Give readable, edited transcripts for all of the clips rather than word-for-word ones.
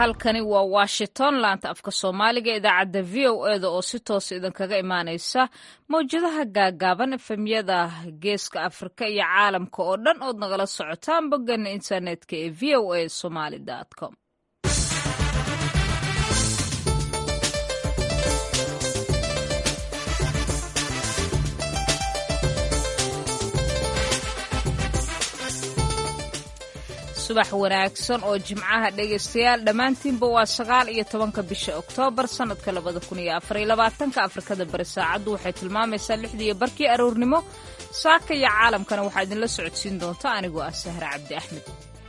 halkani waa Washington laanta afka Soomaaliga idaacadda VOA oo si toos idinkaga imaanaysa mowjadaha gaagaaban efemyada geeska Afrika iyo caalamka oo dhan ood nagala socotaan boggan internetka ee voasomali.com. subax wanaagsan oo jimcaha dhegaystayaal dhammaantiinba waa 19 bisha Oktoobar sanadka 2024 Afrikada bari saacadu waxay tilmaamaysaa 6 barkii aroornimo saaka iyo caalamkana waxaa idinla socodsiin doonta anigoo ah Sahra Cabdi Axmed.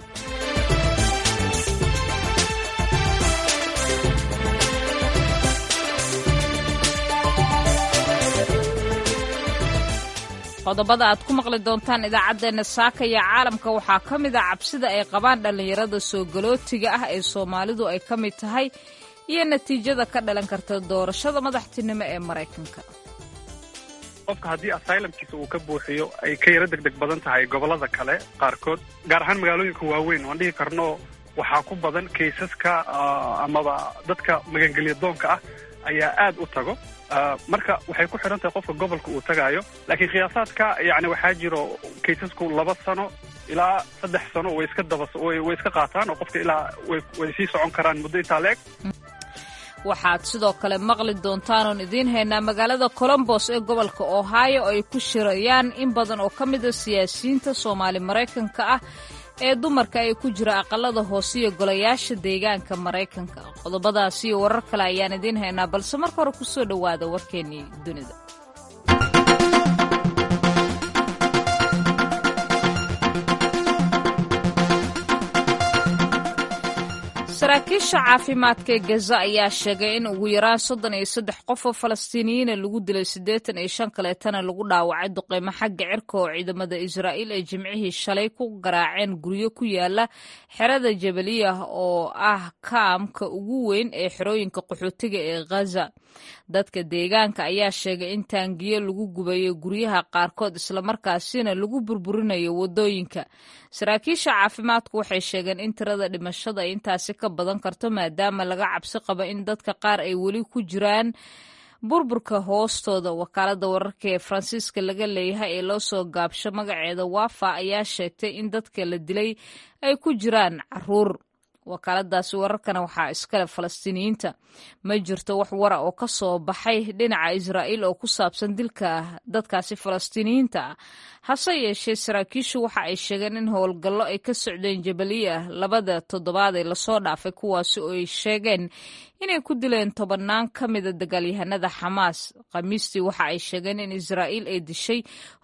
qodobada aad ku maqli doontaan idaacadeena saaka iyo caalamka waxaa ka mid ah cabsida ay qabaan dhalinyarada soo galootiga ah ee Soomaalidu ay ka mid tahay iyo natiijada ka dhalan karta doorashada madaxtinimo ee Mareykanka. qofka haddii asylumkiisa uu ka buuxiyo ay ka yara degdeg badan tahay gobolada kale qaarkood gaar ahaan magaalooyinka waaweyn waan dhihi karno waxaa ku badan kaysaska amaba dadka magangelyo doonka ah ayaa aad u tago marka waxay ku xiran tahay qofka gobolka uu tagaayo laakiin khiyaasaadka yani waxaa jiro kaysasku 2 sano ilaa 3 sano way iska qaataan oo qofka ilaa way sii socon karaan muddo intaa leeg. waxaad sidoo kale maqli doontaan oon idiin haynaa magaalada Columbus ee gobolka Ohio ay ku shirayaan in badan oo ka mid ah siyaasiyiinta Soomaali Mareykanka ah ee dumarka ay ku jira aqalada hoose iyo golayaasha deegaanka Mareykanka. qodobadaas iyo warar kale ayaan idiin haynaa balse marka hore ku soo dhawaada warkeennii dunida. saraakiisha caafimaadka ee Gaza ayaa sheegay in ugu yaraan 33 qof oo Falastiiniyiin lagu dilay 85 kaleetana lagu dhaawacay duqeymo xagga cirka oo ciidamada Israa'iil ay jimcihii shalay ku garaaceen guryo ku yaala xerada Jabaliyah oo ah kaamka ugu weyn ee xerooyinka qaxootiga ee Gaza. dadka deegaanka ayaa sheegay in taangiyo lagu gubayo guryaha qaarkood isla markaasina lagu burburinayo wadooyinka. saraakiisha caafimaadku waxay sheegeen in tirada dhimashada ay intaasi ka badan karto maadaama laga cabsi qabo in dadka qaar ay weli ku jiraan burburka hoostooda. wakaalada wararka ee Faransiiska laga leeyahay ee loo soo gaabsho magaceeda Wafa ayaa sheegtay in dadka la dilay ay ku jiraan caruur. wakaaladaasi wararkana waxaa iskale Falastiiniyiinta. ma jirto wax wara oo ka soo baxay dhinaca Israa'iil oo ku saabsan dilka dadkaasi Falastiiniyiinta ah. hase yeeshee saraakiishu waxa ay sheegeen in howlgallo ay ka socdeen Jabaliyah 2 toddobaad ee lasoo dhaafay kuwaasi oo ay sheegeen inay ku dileen 10 ka mid ah dagaalyahanada Xamaas. Khamiistii waxa ay sheegeen in Israa'iil ay dishay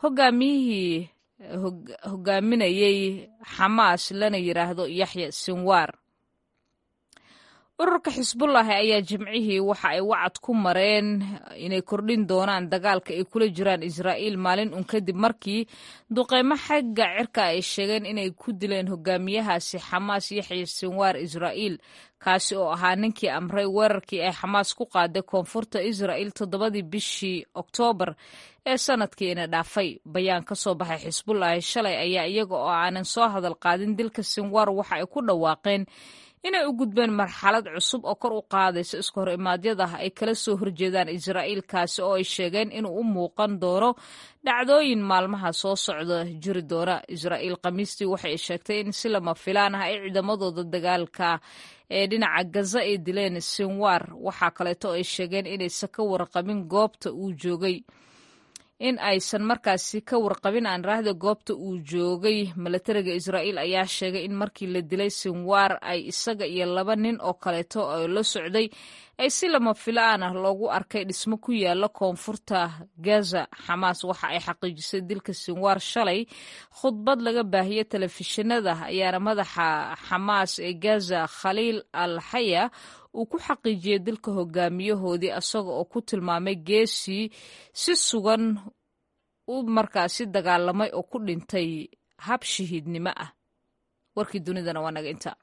hogaaminayay Xamaas lana yiraahdo Yaxya Sinwar. ururka Xisbullah ayaa jimcihii waxa ay wacad ku mareen inay kordhin doonaan dagaalka ay kula jiraan Israa'iil maalin kadib markii duqeymo xagga cirka ay sheegeen inay ku dileen hogaamiyahaasi Xamaas Yaxya Sinwar Israa'iil kaasi oo ahaa ninkii amray weerarkii ay Xamaas ku qaaday koonfurta Israa'iil 7 bishii Oktoobar ee sanadkiina dhaafay. bayaan ka soo baxay Xisbullah shalay ayaa iyaga oo aanan soo hadal qaadin dilka Sinwar waxa ay ku dhawaaqeen inay u gudbeen marxalad cusub oo kor u qaadaysa iska hor imaadyada ay kala soo horjeedaan Israa'iil kaasi oo ay sheegeen inuu u muuqan doono dhacdooyin maalmaha soo socda jiri doona. Israa'iil Khamiistii waxay sheegtay in si lama filaan ah ay ciidamadooda dagaalka ee dhinaca Gaza ay dileen Sinwar. waxaa kaleeto ay sheegeen inaysan ka warqabin goobta uu joogay in aysan markaasi ka warqabin aan raahda goobta uu joogay. milatariga Israa'iil ayaa sheegay in markii la dilay Sinwar ay isaga iyo 2 nin oo kaleeto oo la socday ay si lama filaan ah loogu arkay dhismo ku yaala koonfurta Gaza. Xamaas waxa ay xaqiijisay dilka Sinwar shalay. khudbad laga baahiyay telefishinada ayaana madaxa Xamaas ee Gaza Khaliil al-Haya uu ku xaqiijiyay dilka hogaamiyahoodii asaga oo ku tilmaamay geesi si sugan u markaasi dagaalamay oo ku dhintay hab shahiidnimo ah. warkii dunidana waa naga inta.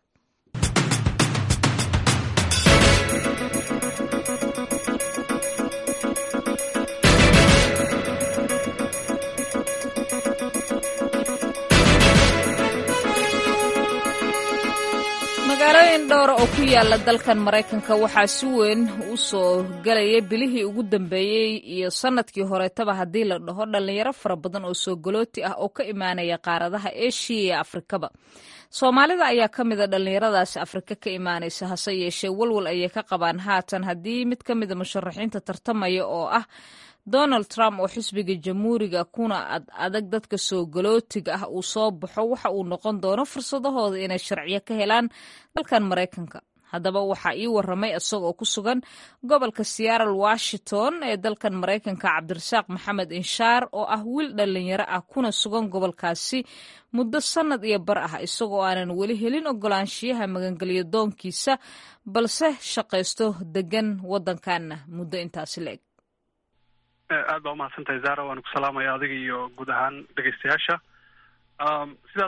magaalooyin dhowr oo ku yaalla dalkan maraykanka waxaa si weyn u soo galaya bilihii ugu dambeeyey iyo sannadkii horeetaba haddii la dhaho dhallinyaro fara badan oo soo galooti ah oo ka imaanaya qaaradaha eeshiya iyo afrikaba soomaalida ayaa ka mida dhallinyaradaasi afrika ka imaanaysa hase yeeshee walwal ayay ka qabaan haatan haddii mid ka mida musharaxiinta tartamaya oo ah donald trump oo xisbiga jamhuuriga kuna adag dadka soo galootiga ah uu soo baxo waxa uu noqon doono fursadahooda inay sharciyo ka helaan dalkan maraykanka haddaba waxaa ii waramay isagoo ku sugan gobolka Seattle Washington ee dalkan maraykanka cabdirasaaq maxamed inshaar oo ah wiil dhalinyaro ah kuna sugan gobolkaasi muddo sanad iyo bar ah isagoo aanan weli helin ogolaanshiyaha magangelyo doonkiisa balse shaqaysto degan waddankaana muddo intaasi la-eg aad baa umahadsantahay zara waan ku salaamaya adiga iyo guud ahaan dhegeystayaasha sidaad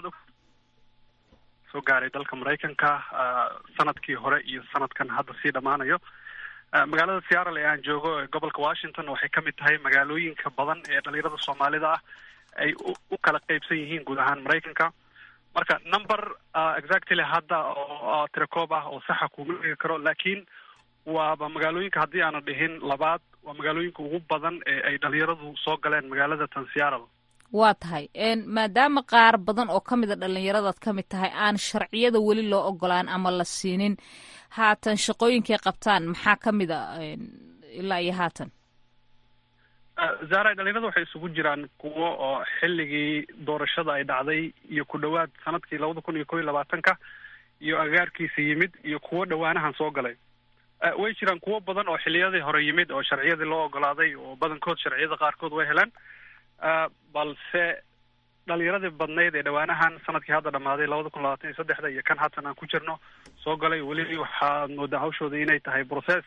soo gaaray dalka maraykanka sanadkii hore iyo sanadkan hadda sii dhammaanayo magaalada Seattle ee aan joogo gobolka Washington waxay ka mid tahay magaalooyinka badan ee dhalinyarada Soomaalida ah ay u kala qaybsan yihiin guud ahaan maraykanka marka number exactly hadda oo tirakoob ah oo saxa kuma dhigi karo laakiin waaba magaalooyinka haddii aanan dhihin labaad waa magaalooyinka ugu badan ee ay dhalinyaradu soo galeen magaalada tan Seattle waa tahay maadaama qaar badan oo ka mid a dhallinyaradaad ka mid tahay aan sharciyada weli loo ogolaan ama la siinin haatan shaqooyinkay qabtaan maxaa ka mid a ilaa iyo haatan zara dhalinyarada waxay isugu jiraan kuwo oo xilligii doorashada ay dhacday iyo ku dhowaad sanadkii 2021 iyo agaarkiisa yimid iyo kuwo dhowaanahan soo galay way jiraan kuwo badan oo xilliyadii hore yimid oo sharciyadii loo ogolaaday oo badankood sharciyada qaarkood way heleen balse dhalinyaradii badnayd ee dhowaanahan sanadkii hadda dhammaaday 2023 iyo kan haatan aan ku jirno soo galay weli waxaad moodaa hawshooda inay tahay process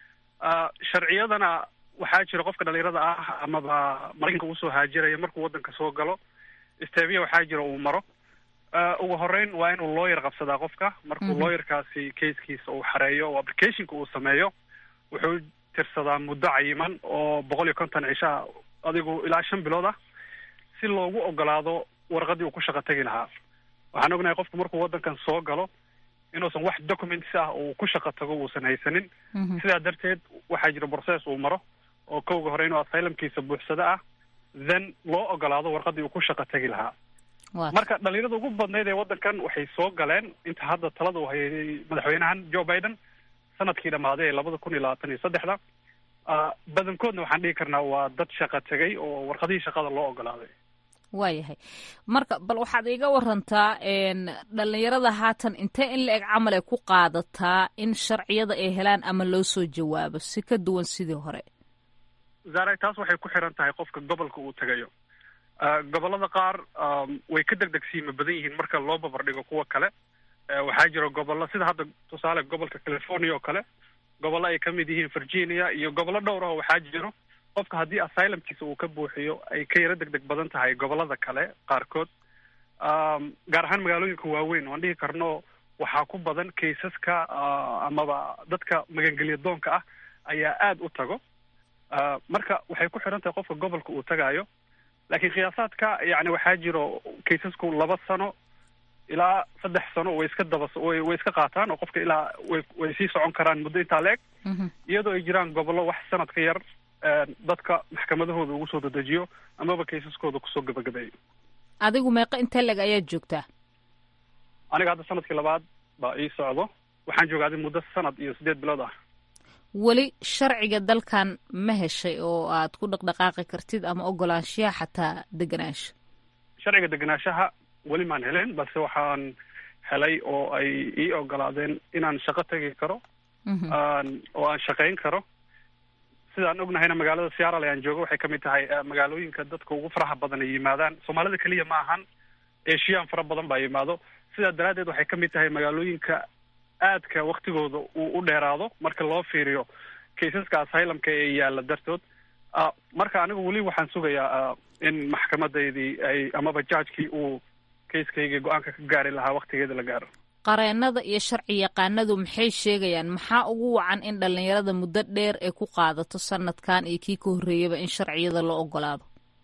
sharciyadana waxaa jira qofka dhalinyarada ah amaba maraykanka usoo haajiraya markuu waddanka soo galo stebiya waxaa jira uu maro ugu horeyn waa inuu lawyer qabsadaa qofka markuu lawyerkaasi casekiisa uu xareeyo oo applicationka uu sameeyo wuxuu tirsadaa muddo cayiman oo 150 cishaa adigu ilaa 5 bilood ah si loogu ogolaado warqadii uu ku shaqo tagi lahaa waxaan ognahay qofku markuu waddankan soo galo inuusan wax documents ah uu ku shaqo tago uusan haysanin sidaa darteed waxaa jira process uu maro oo kowga hore inuu asylumkiisa buuxsado ah then loo ogolaado warqadii uu ku shaqo tagi lahaa marka dhalinyarada ugu badnayd ee waddankan waxay soo galeen inta hadda talada uu hayay madaxweynahan Joe Biden sanadkii dhammaaday 2023 badankoodna waxaan dhihi karnaa waa dad shaqo tagay oo warqadihii shaqada loo ogolaaday waayahay marka bal waxaad iga warantaa dhalinyarada haatan intee in la-eg camal ay ku qaadataa in sharciyada ay helaan ama loo soo jawaabo si ka duwan sidii hore zara taas waxay ku xiran tahay qofka gobolka uu tagayo gobolada qaar way ka degdegsiima badan yihiin marka loo babardhigo kuwa kale waxaa jira gobollo sida hadda tusaale gobolka California oo kale gobollo ay ka mid yihiin Virginia iyo gobollo dhowr ah waxaa jiro qofka haddii asylumkiisa uu ka buuxiyo ay ka yara degdeg badan tahay gobolada kale qaarkood gaar ahaan magaalooyinka waaweyn waan dhihi karno waxaa ku badan kaysaska amaba dadka magangelyo doonka ah ayaa aad u tago marka waxay ku xiran tahay qofka gobolka uu tagaayo laakiin khiyaasaadka yani waxaa jiro kaysasku 2 sano ilaa 3 sano way iska qaataan oo qofka ilaa way sii socon karaan muddo intaa la-eg iyadoo ay jiraan gobollo wax sanad ka yar dadka maxkamadahooda ugu soo dedejiyo amaba kaysaskooda kusoo gabagabeeyo adigu meeqa intee leg ayaad joogtaa aniga hadda sanadkii 2 baa ii socdo waxaan joogaaday muddo sanad iyo 8 bilood ah weli sharciga dalkan ma heshay oo aad ku dhaqdhaqaaqi kartid ama ogolaanshiyaha xataa deganaansho sharciga deganaanshaha weli maan helin balse waxaan helay oo ay ii ogolaadeen inaan shaqo tagi karo oo aan shaqayn karo sidaan ognahayna magaalada Seattle ayaan joogo waxay ka mid tahay magaalooyinka dadka ugu faraha badan ay yimaadaan Soomaalida kaliya ma ahan Asian fara badan baa yimaado sidaa daraadeed waxay ka mid tahay magaalooyinka aadka waqtigooda uu u dheeraado marka loo fiiriyo kaysaska asylumka ee yaalla dartood marka anigu weli waxaan sugayaa in maxkamadaydii ay amaba judge-kii uu kayskayga go-aanka ka gaari lahaa waqtigeeda la gaaro qareenada iyo sharci yaqaanadu maxay sheegayaan maxaa ugu wacan in dhalinyarada muddo dheer ay ku qaadato sanadkan iyo kii ka horreeyaba in sharciyada loo ogolaado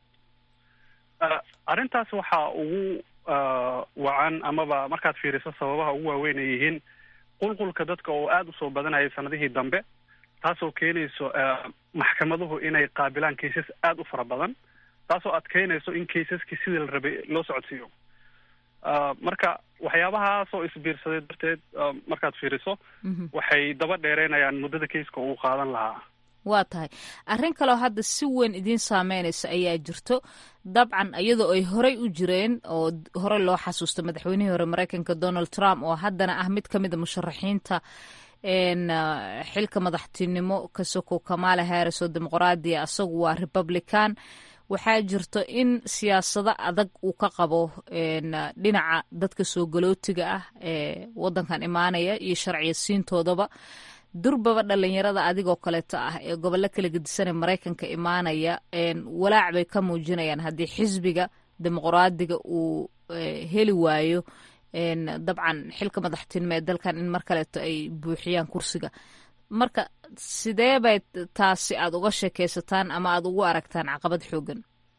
arrintaas waxaa ugu wacan amaba markaad fiiriso sababaha ugu waaweyn ay yihiin qulqulka dadka oo aada usoo badanayay sanadihii dambe, taasoo keenayso maxkamaduhu inay qaabilaan cases aada u fara badan, taasoo adkeynayso in caseski sidii la rabay loo socodsiiyo. Marka waxyaabahaasoo isbiirsaday darteed markaad fiiriso waxay daba dheereynayaan muddada keiska uu qaadan lahaa. waa tahay arrin kaleo hadda si weyn idiin saameynaysa ayaa jirto, dabcan iyadoo ay horey u jireen oo horey loo xasuusta madaxweynihii hore maraykanka Donald Trump oo haddana ah mid ka mid a musharaxiinta xilka madaxtinimo ka soko Kamala Harris oo dimuqraadiya, asagu waa Republican. waxaa jirto in siyaasado adag uu ka qabo dhinaca dadka soo galootiga ah ee wadankan imaanaya iyo sharciya siintoodaba. durbaba dhalinyarada adigoo kaleeto ah ee gobollo kala gedisanee maraykanka imaanaya walaac bay ka muujinayaan haddii xisbiga dimuqraadiga uu heli waayo dabcan xilka madaxtinimo ee dalkan in mar kaleeto ay buuxiyaan kursiga. marka sidee bay taasi aada uga sheekaysataan ama aada ugu aragtaan caqabad xoogan?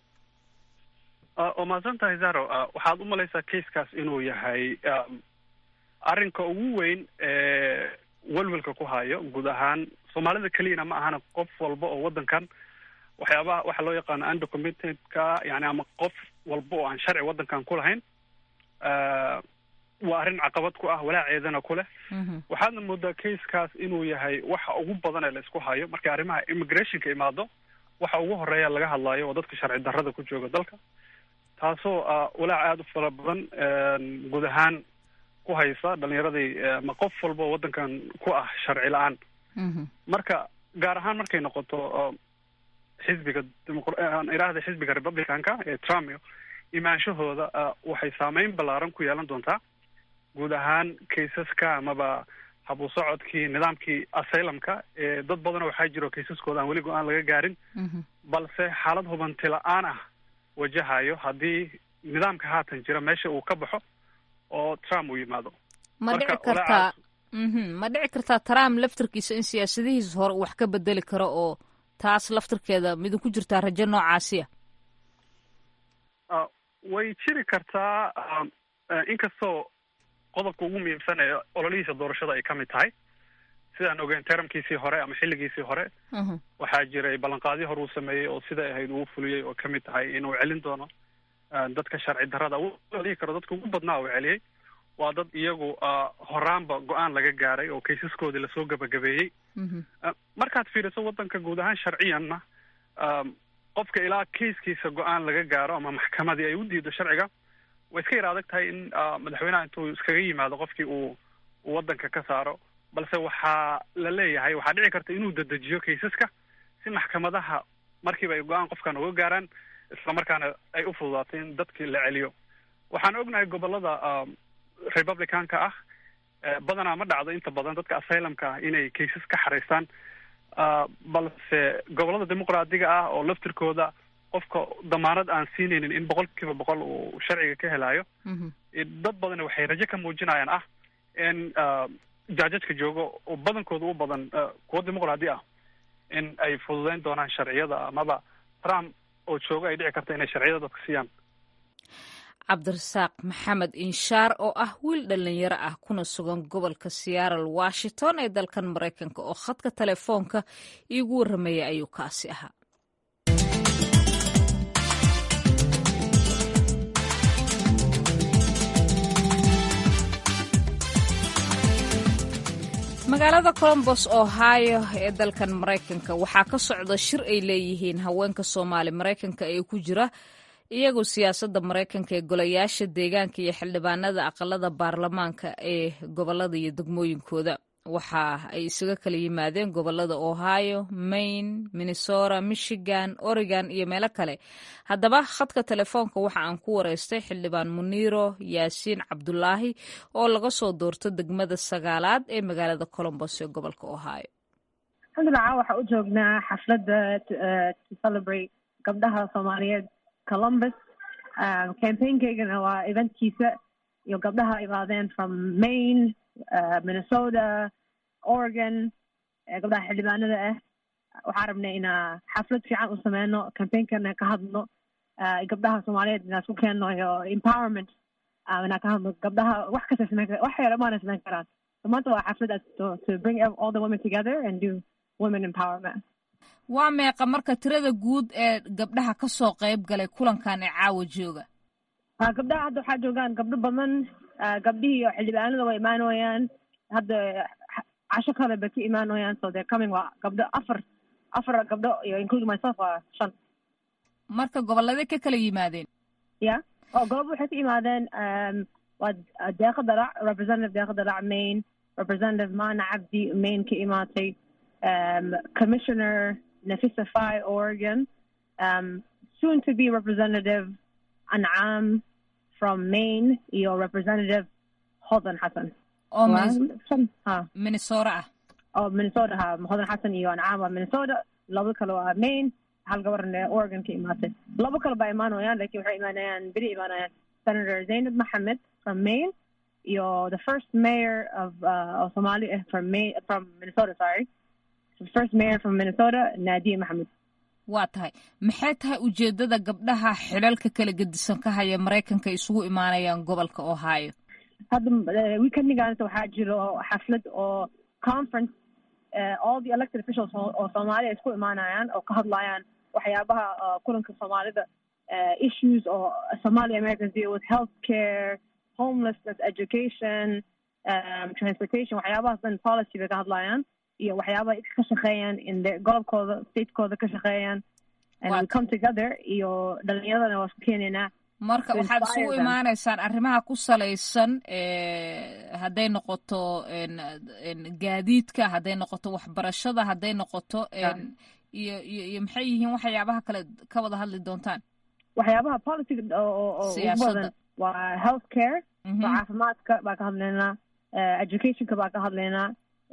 oo mahadsan tahay Zaro. waxaad u malaysaa keiskaas inuu yahay arrinka ugu weyn welwelka ku hayo guud ahaan Soomaalida keliyana ma ahana, qof walba oo wadankan waxyaabaha waxa loo yaqaano undocumentedka, yani ama qof walba oo aan sharci wadankan ku lahayn, waa arrin caqabad ku ah, walaaceedana ku leh. waxaadna moodaa keiskaas inuu yahay waxa ugu badan ee la isku hayo markay arrimaha immigrationka imaado. waxa ugu horeeya laga hadlaayo oo dadka sharci darrada ku jooga dalka, taasoo walaac aada u fara badan guud ahaan ku haysa dhalinyaradii ma qof walba wadankan ku ah sharci la-aan. marka gaar ahaan markay noqoto xisbiga xisbiga Republicanka ee Trump imaanshahooda waxay saameyn ballaaran ku yeelan doontaa guud ahaan keisaska amaba habu socodkii nidaamkii asylumka. dad badanoo waxaa jiro keisaskooda aan weli go-aan laga gaarin, balse xaalad hubanti la-aan ah wajahayo haddii nidaamka haatan jira meesha uu ka baxo oo Trump uu yimaado. ma dhici kartaa Trump laftirkiisa in siyaasadihiisa hore wax ka bedeli karo oo taas laftirkeeda midin ku jirtaa rajo noocaasiya? way jiri kartaa, inkastoo qodobka ugu muhiimsan ee ololihiisa doorashada ay ka mid tahay. sidaan ogeyn termkiisii hore ama xilligiisii hore waxaa jiray ballanqaadyo hore uu sameeyey oo siday ahayd uu fuliyey oo ka mid tahay inuu celin doono dadka sharci darrada. dhihi karo dadka ugu badnaa uu celiyey waa dad iyagu horaanba go-aan laga gaaray oo kaysaskoodii lasoo gabagabeeyey. markaad fiiriso wadanka guud ahaan sharciyanna qofka ilaa keiskiisa go-aan laga gaaro ama maxkamadii ay u diido sharciga, way iska yar adag tahay in madaxweynaha intuu iskaga yimaado qofkii uu wadanka ka saaro. balse waxaa la leeyahay waxaa dhici karta inuu dedejiyo kaysaska si maxkamadaha markiiba ay go-aan qofkan uga gaaraan, islamarkaana ay u fududaato in dadkii la celiyo. waxaan ognahay gobolada Republicanka ah badanaa ma dhacdo inta badan dadka asylumka ah inay kaysas ka xareystaan, balse gobolada dimuqraadiga ah oo laftirkooda qofka damaanad aan siinaynin in 100% uu sharciga ka helayo, dad badan waxay rajo ka muujinayaan ah in jaajadka joogo oo badankooda u badan kuwa dimuqraadi ah in ay fududeyn doonaan sharciyada, amaba Trump oo jooga ay dhici karta inay sharciyada dadka siiyaan. cabdirasaaq maxamed inshaar oo ah wiil dhalinyaro ah kuna sugan gobolka Seattle Washington ee dalkan Maraykanka oo khadka telefoonka iigu warramaya ayuu kaasi ahaa. magaalada Columbus, Ohio ee dalkan Maraykanka waxaa ka socda shir ay leeyihiin haweenka Soomaali Maraykanka ee ku jira iyagoo siyaasadda Maraykanka ee golayaasha deegaanka iyo xildhibaanada aqalada baarlamaanka ee gobolada iyo degmooyinkooda. waxa ay isaga kala yimaadeen gobolada Ohio, Maine, Minnesota, Michigan, Oregon iyo meelo kale. haddaba khadka telefoonka waxa aan ku wareystay xildhibaan Muniiro Yaasiin Cabdulaahi oo laga soo doorto degmada 9aad ee magaalada Columbus ee gobolka Ohio. alxamdulilah, waxaa u joognaa xafladda to celebrate gabdhaha Soomaaliyeed Columbus. campaignkaygana waa eventkiisa iyo gabdhaha imaadeen from Maine, Minnesota, Oregon, gabdhaha xildhibaanada ah. waxaan rabnay inaa xaflad fiican u sameyno, campaignkan ka hadno gabdhaha Soomaaliyeed inaan isku keenno iyo empowerment inaan ka hadno gabdhaha wax kasta sameyn kara, wax yar maana sameyn karaan. So maanta waa xaflad to bring all the women together and do women empowerment. waa meeqa marka tirada guud ee gabdhaha ka soo qayb galay kulankan ee caawa jooga? gabdhaha hadda waxaa joogaan gabdho badan. gabdhihii iyo xildhibaanada way imaanayaan. hadda casho kale bay ka imaanayaan. So they're coming. waa gabdho afar gabdho iyo including myself waa 5. marka gobolladee ka kala yimaadeen? gobob waxay ka yimaadeen waa deeqa dalac, representative deeqa dalac Maine, representative Maana Cabdi Maine ka imaatay, commissioner Nafisa Fai Oregon, soon to be representative An'am from Maine, iyo representative Hodan Hassan Minnesota Minnesota Hodan Hassan iyo An'am waa Minnesota, laba kale waa Maine, hal gabarna Oregon ka imaatay. laba kale baa imaanayaan, laakiin waxay imaanayaan beri imaanayaan Senator Zainab Mohammed from Maine, iyo the first mayor of Somalia from Minnesota, sorry. The first mayor from Minnesota, Nadia Mohammed. waa tahay maxay tahay ujeedada gabdhaha xilalka kala gedisan ka haya Mareykanka isugu imaanayaan gobolka Ohio? hadda weekendnigaas waxaa jiro xaflad oo conference all the elected officials oo Soomaaliya isku imaanayaan oo ka hadlayaan waxyaabaha kulanka Soomaalida issues oo Somali Americans deal with healthcare, homelessness, education, transportation, waxyaabahaas dhan policy bay ka hadlayaan iyo waxyaabaha ka shaqeeyaan in gobolkooda statekooda ka shaqeeyaan, and we come together iyo dhalinyaradana waa isku keenaynaa. marka waxaad isugu imaanaysaan arrimaha ku salaysan hadday noqoto gaadiidka, hadday noqoto waxbarashada, hadday noqoto iyo maxay yihiin waxyaabaha kale ka wada hadli doontaan? waxyaabaha policy oo badan waa healthcare, caafimaadka baa ka hadlaynaa, educationka baa ka hadlaynaa,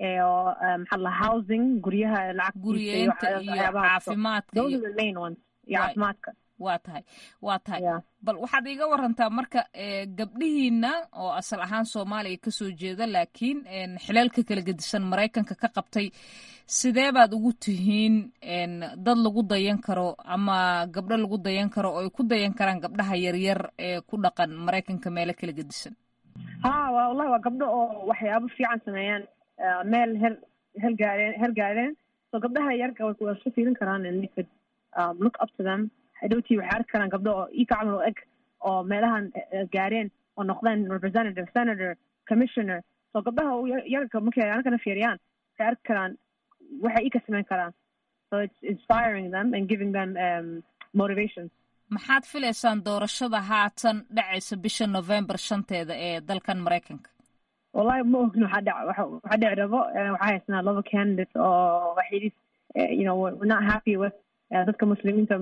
housing, guryaha lacagta iyo caafimaadka. Those are the main ones. caafimaadka. waa tahay bal waxaad iiga warantaa marka gabdhihiina oo asal ahaan Soomaaliya ka soo jeeda laakiin xilalka kala gedisan Mareykanka ka qabtay, sidee baad ugu tihiin dad lagu dayan karo ama gabdho lagu dayan karo oo ay ku dayan karaan gabdhaha yaryar ee ku dhaqan Mareykanka meelo kala gedisan? wallahi waa gabdho oo waxyaabo fiican sameeyaan, meel hel gaareen. So gabdhaha yarka way ku fiirin karaan and they could look up to them. hadhowtii waxay arki karaan gabdho oo ii ka camal oo eg oo meelahan gaareen oo noqdeen representative, senator, commissioner. So gabdhaha yarka markay anakana fiiriyaan waxay arki karaan waxay ii ka samayn karaan. So it's inspiring them and giving them motivation. maxaad filaysaan doorashada haatan dhacaysa bisha November 5 ee dalkan Mareykanka? wallahi ma ogno waxa dhici rabo. waxaa haysnaa laba candidates oo waxay we're not happy with dadka muslimiinta,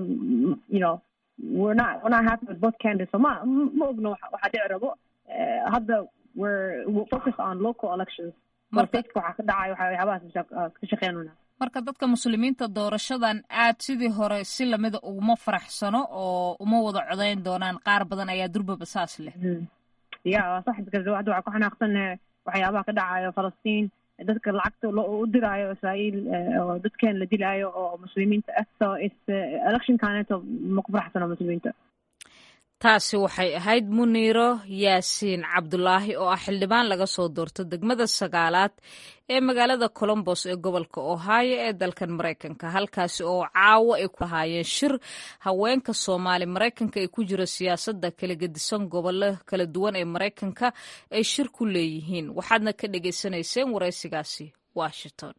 we're not happy with both candidates. So ma ogno waxa dhici rabo. hadda we're focused on local elections. Stateku waxa ka dhacay waxyaabahaas ka shaqeynayna. marka dadka muslimiinta doorashadan aad sidii hore si lamida uguma faraxsano oo uma wada codayn doonaan, qaar badan ayaa durbaba saas leh. sax, hadda waxaa ku xanaaqsan waxyaabaha ka dhacayo Falastiin, dadka lacagta u diraayo Israa'iil oo dadkeen la dilaayo oo muslimiinta ah. So it's election kaaneeto ma ku faraxsano muslimiinta. taasi waxay ahayd Muniiro Yaasiin Cabdulaahi oo ah xildhibaan laga soo doorto degmada 9aad ee magaalada Columbus ee gobolka Ohio ee dalkan Mareykanka, halkaasi oo caawa ay ku lahaayeen shir haweenka Soomaali Mareykanka ay ku jira siyaasadda kala gedisan gobollo kala duwan ee Mareykanka ay shir ku leeyihiin. waxaadna ka dhageysanayseen wareysigaasi Washington.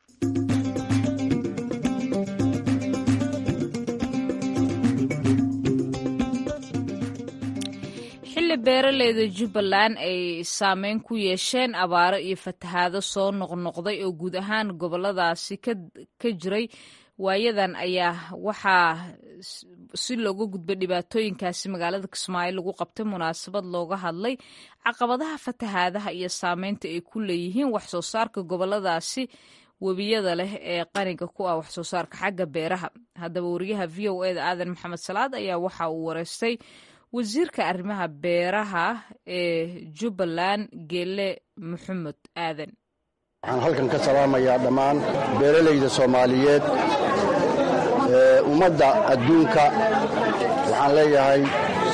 beeraleyda Jubbaland ay saameyn ku yeesheen abaaro iyo fatahaado soo noqnoqday oo guud ahaan goboladaasi ka jiray waayadan ayaa waxaa si looga gudbay dhibaatooyinkaasi magaalada Kismaayo lagu qabtay munaasabad looga hadlay caqabadaha fatahaadaha iyo saameynta ay ku leeyihiin wax soo saarka goboladaasi webiyada leh ee qaniga ku ah wax soo saarka xagga beeraha. haddaba wariyaha VOA-da Aadan Maxamed Salaad ayaa waxa uu wareystay wasiirka arrimaha beeraha ee Jubbaland Geele Maxamed Aadan. waxaan halkan ka salaamayaa dhammaan beeraleyda Soomaaliyeed ummadda adduunka. waxaan leeyahay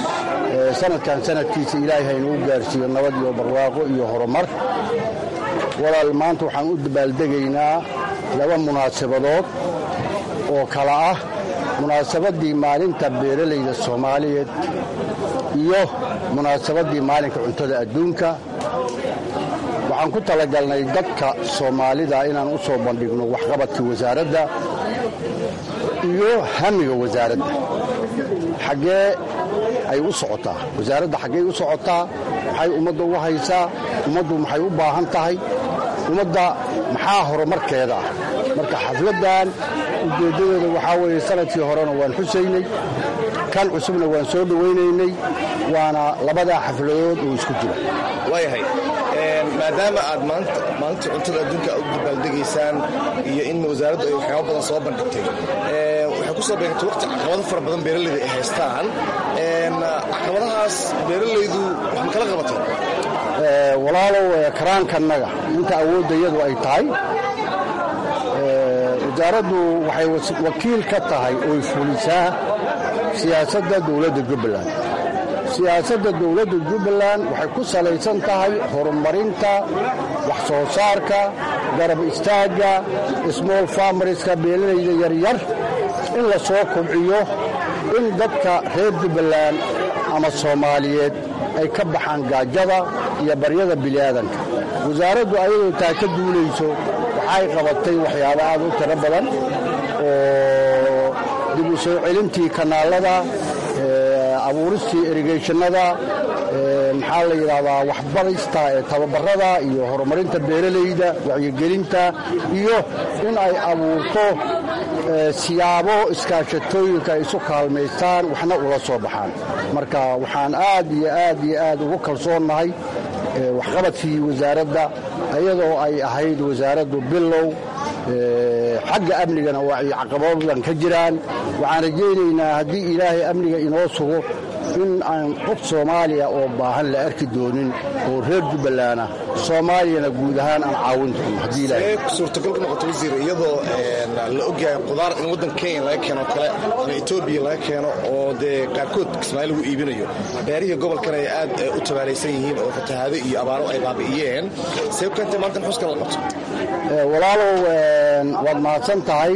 sanadkan sanadkiisa Ilaahay inuu gaarsiiyo nabad iyo barwaaqo iyo horumar. walaal maanta waxaan u dabaaldegaynaa laba munaasabadood oo kala ah munaasabaddii maalinta beeralayda Soomaaliyeed iyo munaasabaddii maalinka cuntada adduunka. waxaan ku talagalnay dadka Soomaalida inaan u soo bandhigno waxqabadkii wasaaradda iyo hamiga wasaaradda xagee ay u socotaa, wasaaradda xagee u socotaa, maxay ummadda u haysaa, ummaddu maxay u baahan tahay, ummadda maxaa horumarkeeda. marka xafladdan ujeeddadeeda waxaa weeye sanadkii horena waan xusaynay, kan cusubna waan soo dhowaynaynay, waana labadaa xafladood oo isku jira. waayahay maadaama aad maalinta cuntada adduunka u dabaaldegaysaan iyo in wasaaraddu ay waxyaabo badan soo bandhigtay, waxay ku soo beegtay waqti caqabado fara badan beeralayda ay haystaan. caqabadahaas beeralaydu wax ma kala qabatay? walaalow karaankannaga inta awooddayadu ay tahay, wasaaraddu waxay wakiil ka tahay oy fulisaa siyaasadda dowladda Jubbaland. siyaasadda dowladda Jubbaland waxay ku salaysan tahay horumarinta wax soo saarka, garab istaagga small farmerska, beeralayda yaryar in la soo kobciyo, in dadka reer Jubbaland ama Soomaaliyeed ay ka baxaan gaajada iyo baryada bini'aadanka. wasaaraddu ayadoo taa ka duulayso waxay qabatay waxyaabo aad u tiro badan oo dib u soo celintii kanaalada, abuuristii irrigationada, maxaa la yidhaahdaa waxbarista tababarada iyo horumarinta beeralayda, wacyigelinta, iyo in ay abuurto siyaabo iskaashatooyinka ay isu kaalmaystaan waxna ula soo baxaan. marka waxaan aad iyo aad iyo aad ugu kalsoonnahay waxqabadkii wasaaradda, iyadoo ay ahayd wasaaraddu bilow. xagga amnigana waa ay caqabado badan ka jiraan. waxaan rajaynaynaa haddii ilaahay amniga inoo sugo in aan qof Soomaaliya oo baahan la arki doonin oo reer Jubbaland ah, Soomaaliyana guud ahaan aan caawin doono haddii ilaahay suurtagal ku noqoto wasiir, iyadoo la ogyahay qudaar in waddan Kenya laga keeno kale ama Ethiopia laga keeno oo dee qaarkood Kismaayo lagu iibinayo, beerihii gobolkan ay aad u tabaalaysan yihiin oo fatahaado iyo abaaro ay baabi'iyeen. see keentay maanta xuska la qabto? walaalow waad mahadsan tahay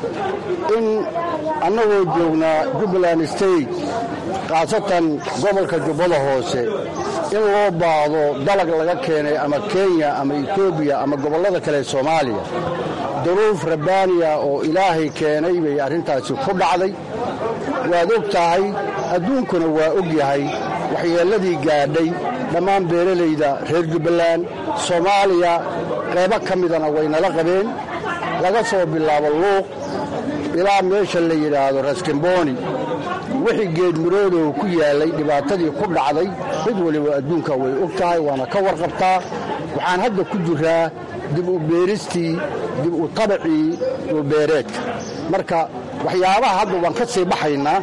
in annagoo joognaa Jubbaland State, khaasatan gobolka Jubbada Hoose, in loo baahdo dalag laga keenay ama Kenya ama Ethiopia ama gobollada kale Soomaaliya. duruuf rabbaaniya oo ilaahay keenay bay arrintaasi ku dhacday. waad og tahay, adduunkuna waa og yahay waxyeelladii gaadhay dhammaan beeralayda reer Jubbaland. Soomaaliya qaybo ka midana way nala qabeen, laga soo bilaabo Luuq ilaa meesha la yidhaahdo Raskamboni. wixii geedmiroodow ku yaalay dhibaatadii ku dhacday mid waliba adduunka way og tahay, waana ka warqabtaa. waxaan hadda ku jiraa dib u beeristii, dib u tabacii dhulbeereedka. marka waxyaabaha hadda waan ka sii baxaynaa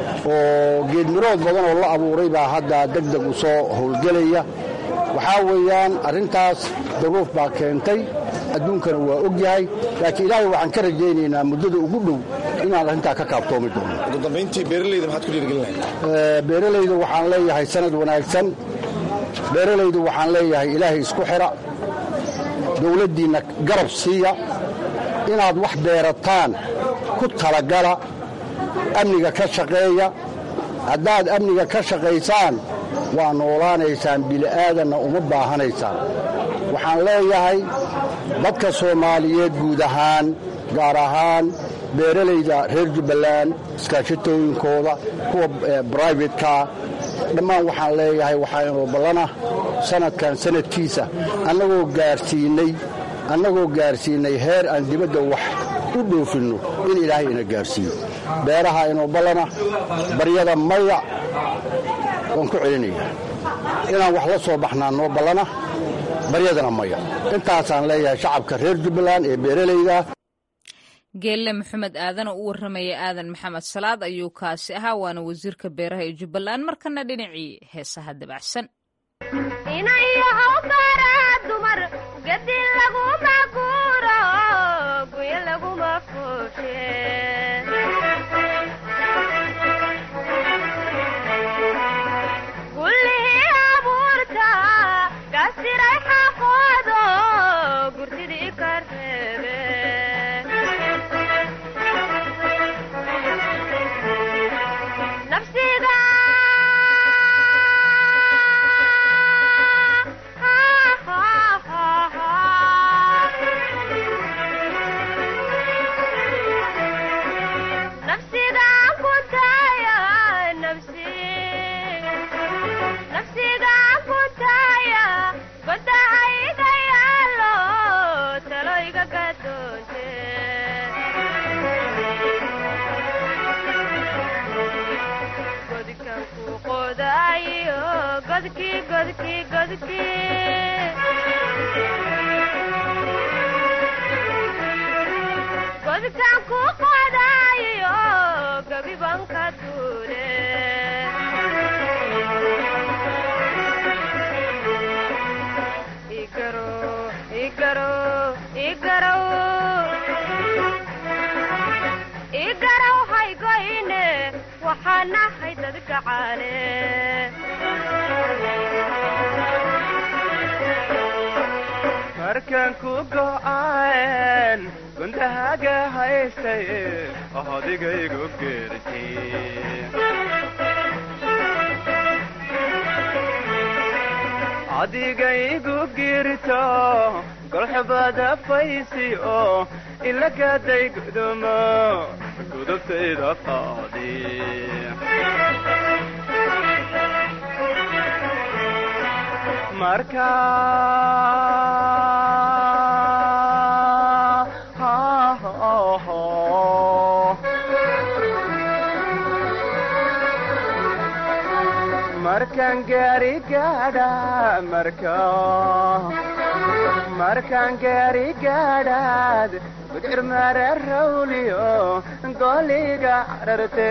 oo geedmirood badan oo la abuuray baa hadda degdeg u soo howlgelaya. waxaa weeyaan arrintaas duruuf baa keentay, adduunkana waa og yahay, laakiin ilaahay waxaan ka rajaynaynaa muddada ugu dhow inaan arrintaa ka kaaftoomi doono. ugu dambayntii beeralayda maxaad ku dhiirigelinahay? beeralayda waxaan leeyahay sanad wanaagsan. beeralaydu waxaan leeyahay ilaahay isku xira, dowladdiinna garab siiya, inaad wax beerataan ku talagala, amniga ka shaqeeya. haddaad amniga ka shaqaysaan waa noolaanaysaan, bili'aadanna uma baahanaysaan. waxaan leeyahay dadka Soomaaliyeed guud ahaan, gaar ahaan beeralayda reer Jubbaland, iskaashatooyinkooda, kuwa brivatekaa, dhammaan waxaan leeyahay waxaa inoo ballana sanadkan sanadkiisa annagoo gaarsiinay heer aan dibadda wax u dhoofinno in ilaahay ina gaarsiiyo. beeraha inoo ballana, baryada maya waan ku celinayaa. inaan wax la soo baxnaa noo ballana, baryadana maya. intaasaan leeyahay shacabka reer Jubbaland ee beeralayda. geelle maxamed aadan oo u warramaya aadan maxamed salaad ayuu kaasi ahaa, waana wasiirka beeraha ee Jubbaland. markana dhinacii heesaha dabacsan. godkaan ku qodaayo gabibanka duule igarow haygoyne waxaanahay dadka caale markaan ku go'aan guntahaaga haystay adigaygu geertay adigaygu girto golxubada faysi oo ilagaday gudumo gudubtayda qaadi marka markaan gaari gaadha markaan gaari gaadhaad gudcir mara rawliyo goliga cararte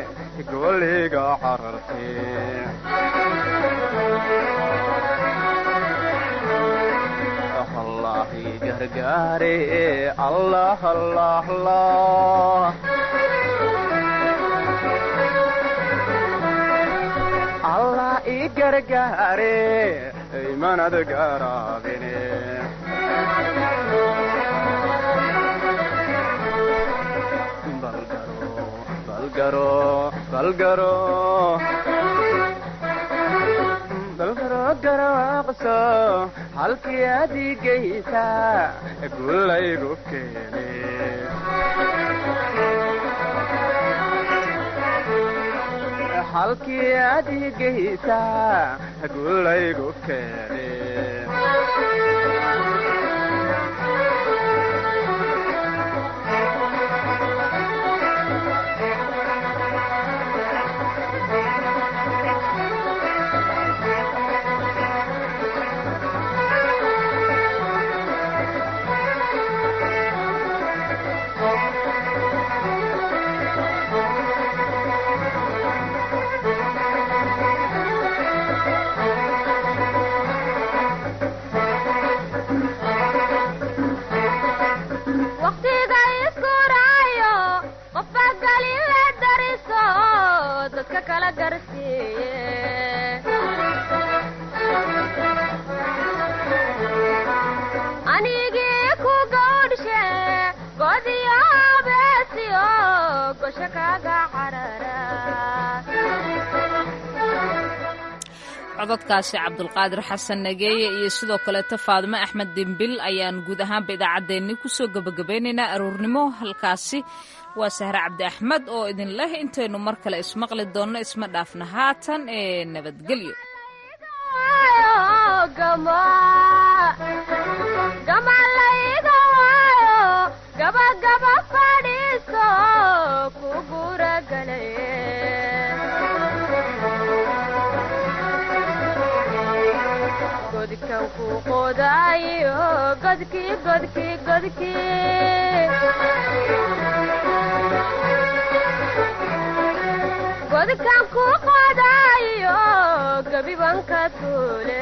allahi gargaare allah allah allah allah I gargaare imanad garaabine balgaro garaaqso halkii adigaysa gulaygu keene halkii adigaysa gulaygu keene anigii ku gawdhshe godiyo beesiyo gosho kaga carara cododkaasi cabdulqaadir xasan nageeye iyo sidoo kaleeto faadimo axmed dembil ayaan guud ahaanba idaacaddeenni kusoo gebagabaynaynaa aroornimo halkaasi waa sahre cabdi axmed oo idin leh intaynu mar kale ismaqli doonno isma dhaafna haatan ee nabadgelyo gamalayga waayo gabagaba fadhiiso ku guragalaye godkan ku qodaayo godkii godkan ku qodaayo gabibanka tuule